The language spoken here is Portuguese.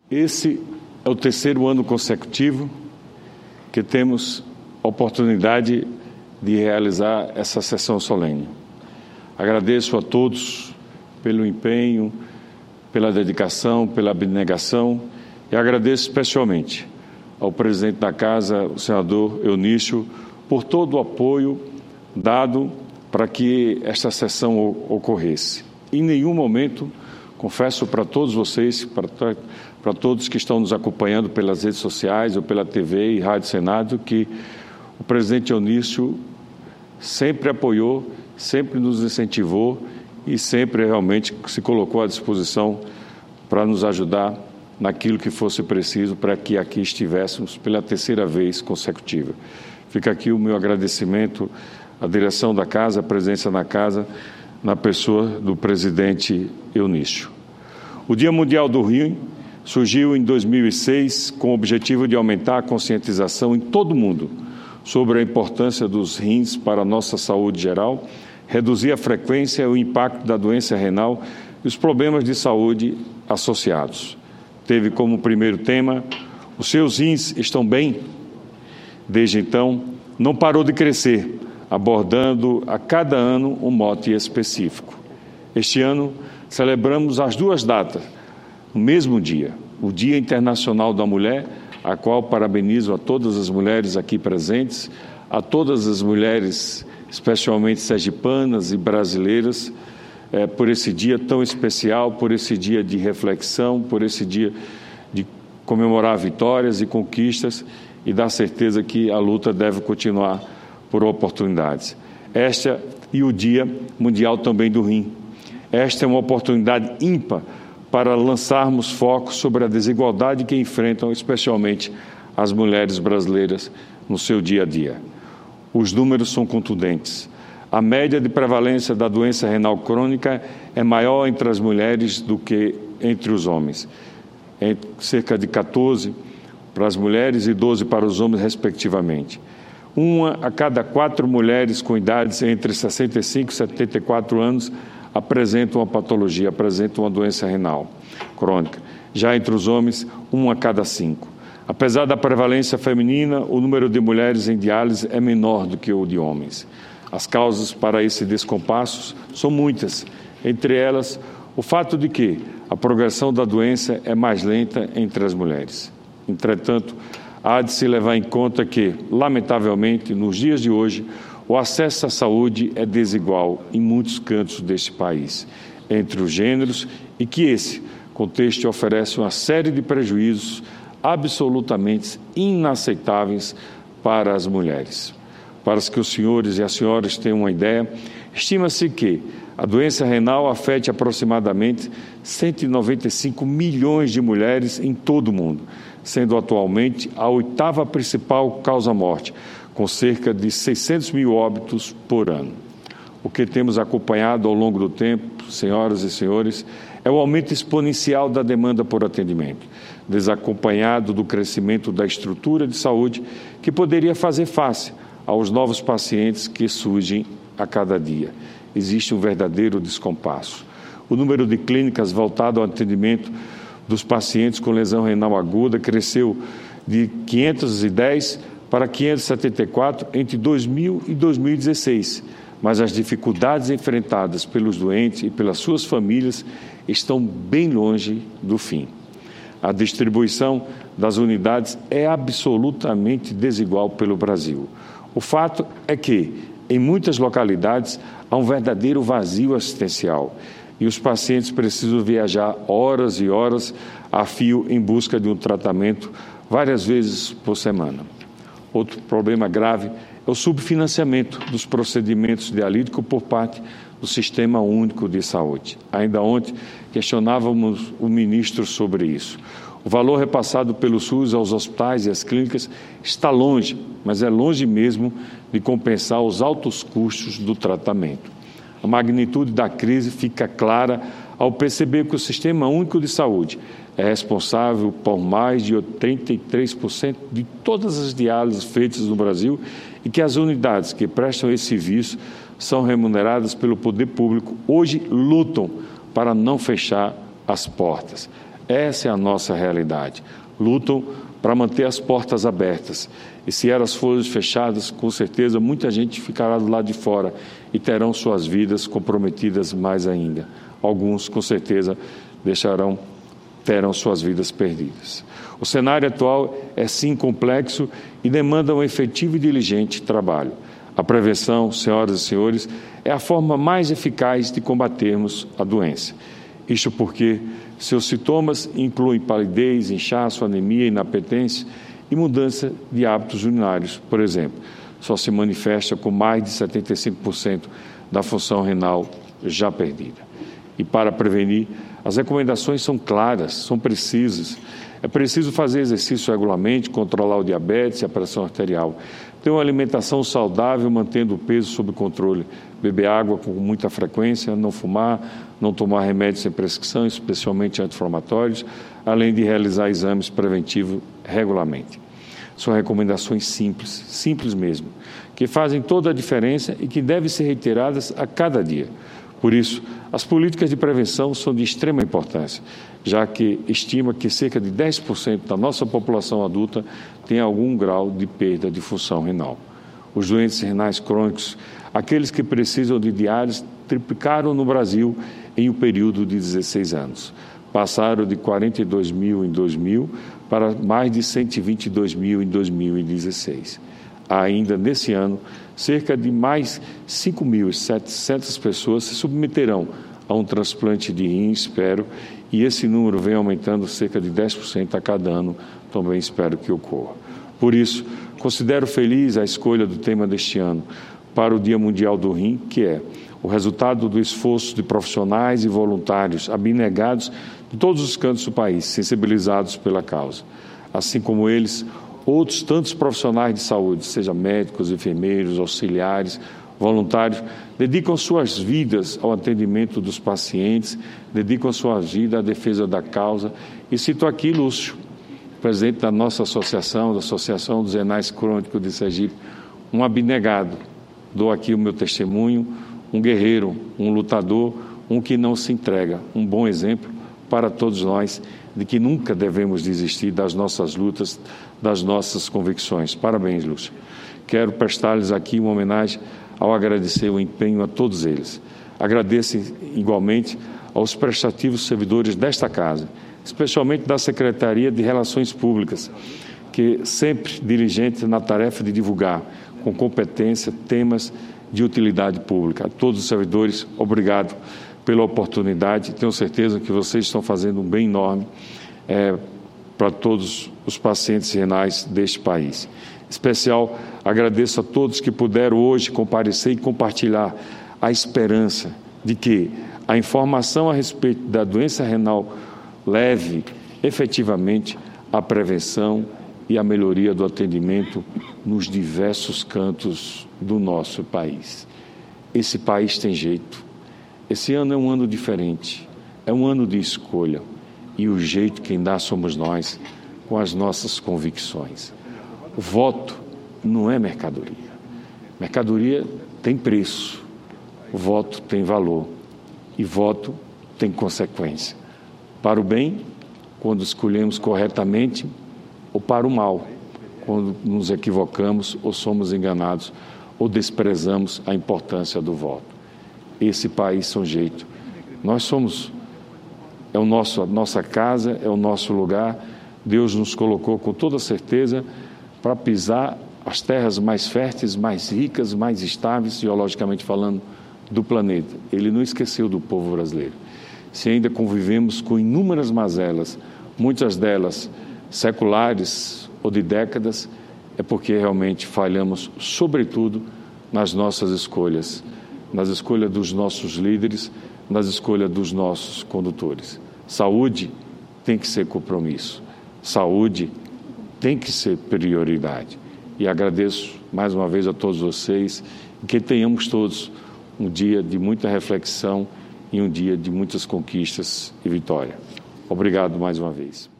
Esse é o terceiro ano consecutivo que temos a oportunidade de realizar essa sessão solene. Agradeço a todos pelo empenho, pela dedicação, pela abnegação e agradeço especialmente ao presidente da Casa, o senador Eunício, por todo o apoio dado para que esta sessão ocorresse. Em nenhum momento, confesso para todos vocês, para todos que estão nos acompanhando pelas redes sociais ou pela TV e Rádio Senado, que o presidente Eunício sempre apoiou, sempre nos incentivou e sempre realmente se colocou à disposição para nos ajudar naquilo que fosse preciso para que aqui estivéssemos pela terceira vez consecutiva. Fica aqui o meu agradecimento à direção da Casa, à presença na Casa, na pessoa do presidente Eunício. O Dia Mundial do Rim surgiu em 2006 com o objetivo de aumentar a conscientização em todo o mundo sobre a importância dos rins para a nossa saúde geral, reduzir a frequência e o impacto da doença renal e os problemas de saúde associados. Teve como primeiro tema: os seus rins estão bem? Desde então, não parou de crescer, abordando a cada ano um mote específico. Este ano, celebramos as duas datas, no mesmo dia, o Dia Internacional da Mulher, a qual parabenizo a todas as mulheres aqui presentes, a todas as mulheres, especialmente sergipanas e brasileiras, por esse dia tão especial, por esse dia de reflexão, por esse dia de comemorar vitórias e conquistas e dar certeza que a luta deve continuar por oportunidades. Esta e o Dia Mundial também do Rim. Esta é uma oportunidade ímpar para lançarmos foco sobre a desigualdade que enfrentam especialmente as mulheres brasileiras no seu dia a dia. Os números são contundentes. A média de prevalência da doença renal crônica é maior entre as mulheres do que entre os homens. É cerca de 14 para as mulheres e 12 para os homens, respectivamente. 1 a cada 4 mulheres com idades entre 65 e 74 anos apresentam uma patologia, apresentam uma doença renal crônica. Já entre os homens, 1 a cada 5. Apesar da prevalência feminina, o número de mulheres em diálise é menor do que o de homens. As causas para esse descompasso são muitas, entre elas o fato de que a progressão da doença é mais lenta entre as mulheres. Entretanto, há de se levar em conta que, lamentavelmente, nos dias de hoje, o acesso à saúde é desigual em muitos cantos deste país, entre os gêneros, e que esse contexto oferece uma série de prejuízos absolutamente inaceitáveis para as mulheres. Para que os senhores e as senhoras tenham uma ideia, estima-se que a doença renal afete aproximadamente 195 milhões de mulheres em todo o mundo, sendo atualmente a 8ª principal causa-morte, com cerca de 600 mil óbitos por ano. O que temos acompanhado ao longo do tempo, senhoras e senhores, é o aumento exponencial da demanda por atendimento, desacompanhado do crescimento da estrutura de saúde que poderia fazer face aos novos pacientes que surgem a cada dia. Existe um verdadeiro descompasso. O número de clínicas voltado ao atendimento dos pacientes com lesão renal aguda cresceu de 510 para 574 entre 2000 e 2016, mas as dificuldades enfrentadas pelos doentes e pelas suas famílias estão bem longe do fim. A distribuição das unidades é absolutamente desigual pelo Brasil. O fato é que, em muitas localidades, há um verdadeiro vazio assistencial e os pacientes precisam viajar horas e horas a fio em busca de um tratamento várias vezes por semana. Outro problema grave é o subfinanciamento dos procedimentos dialíticos por parte do Sistema Único de Saúde. Ainda ontem questionávamos o ministro sobre isso. O valor repassado pelo SUS aos hospitais e às clínicas está longe, mas é longe mesmo de compensar os altos custos do tratamento. A magnitude da crise fica clara ao perceber que o Sistema Único de Saúde é responsável por mais de 83% de todas as diálises feitas no Brasil e que as unidades que prestam esse serviço são remuneradas pelo poder público, hoje lutam para não fechar as portas. Essa é a nossa realidade. Lutam para manter as portas abertas. E se elas forem fechadas, com certeza muita gente ficará do lado de fora e terão suas vidas comprometidas mais ainda. Alguns, com certeza, terão suas vidas perdidas. O cenário atual é sim complexo e demanda um efetivo e diligente trabalho. A prevenção, senhoras e senhores, é a forma mais eficaz de combatermos a doença. Isto porque seus sintomas incluem palidez, inchaço, anemia, inapetência e mudança de hábitos urinários, por exemplo. Só se manifesta com mais de 75% da função renal já perdida. E para prevenir, as recomendações são claras, são precisas. É preciso fazer exercício regularmente, controlar o diabetes e a pressão arterial, ter uma alimentação saudável, mantendo o peso sob controle, beber água com muita frequência, não fumar, não tomar remédios sem prescrição, especialmente anti-inflamatórios, além de realizar exames preventivos regularmente. São recomendações simples mesmo, que fazem toda a diferença e que devem ser reiteradas a cada dia. Por isso, as políticas de prevenção são de extrema importância, já que estima que cerca de 10% da nossa população adulta tem algum grau de perda de função renal. Os doentes renais crônicos, aqueles que precisam de diálise, triplicaram no Brasil em um período de 16 anos. Passaram de 42 mil em 2000 para mais de 122 mil em 2016. Ainda nesse ano, cerca de mais 5.700 pessoas se submeterão a um transplante de rim, espero, e esse número vem aumentando cerca de 10% a cada ano, também espero que ocorra. Por isso, considero feliz a escolha do tema deste ano para o Dia Mundial do Rim, que é o resultado do esforço de profissionais e voluntários abnegados de todos os cantos do país, sensibilizados pela causa. Assim como eles, outros tantos profissionais de saúde, seja médicos, enfermeiros, auxiliares, voluntários, dedicam suas vidas ao atendimento dos pacientes, dedicam suas vidas à defesa da causa. E cito aqui Lúcio, presidente da nossa associação, da Associação dos Renais Crônicos de Sergipe, um abnegado. Dou aqui o meu testemunho, um guerreiro, um lutador, um que não se entrega, um bom exemplo para todos nós de que nunca devemos desistir das nossas lutas, das nossas convicções. Parabéns, Lúcio. Quero prestar-lhes aqui uma homenagem ao agradecer o empenho a todos eles. Agradeço igualmente aos prestativos servidores desta casa, especialmente da Secretaria de Relações Públicas, que sempre diligente na tarefa de divulgar com competência temas de utilidade pública. A todos os servidores, obrigado pela oportunidade. Tenho certeza que vocês estão fazendo um bem enorme para todos os pacientes renais deste país. Em especial, agradeço a todos que puderam hoje comparecer e compartilhar a esperança de que a informação a respeito da doença renal leve efetivamente à prevenção e à melhoria do atendimento nos diversos cantos do nosso país. Esse país tem jeito. Esse ano é um ano diferente, é um ano de escolha, e o jeito quem dá somos nós, com as nossas convicções. O voto não é mercadoria. Mercadoria tem preço, o voto tem valor, e voto tem consequência. Para o bem, quando escolhemos corretamente, ou para o mal, quando nos equivocamos ou somos enganados, ou desprezamos a importância do voto. Esse país é um jeito. Nós somos, a nossa casa, é o nosso lugar. Deus nos colocou com toda certeza para pisar as terras mais férteis, mais ricas, mais estáveis, geologicamente falando, do planeta. Ele não esqueceu do povo brasileiro. Se ainda convivemos com inúmeras mazelas, muitas delas seculares ou de décadas, é porque realmente falhamos, sobretudo, nas nossas escolhas, nas escolhas dos nossos líderes, nas escolhas dos nossos condutores. Saúde tem que ser compromisso, saúde tem que ser prioridade. E agradeço mais uma vez a todos vocês, e que tenhamos todos um dia de muita reflexão e um dia de muitas conquistas e vitória. Obrigado mais uma vez.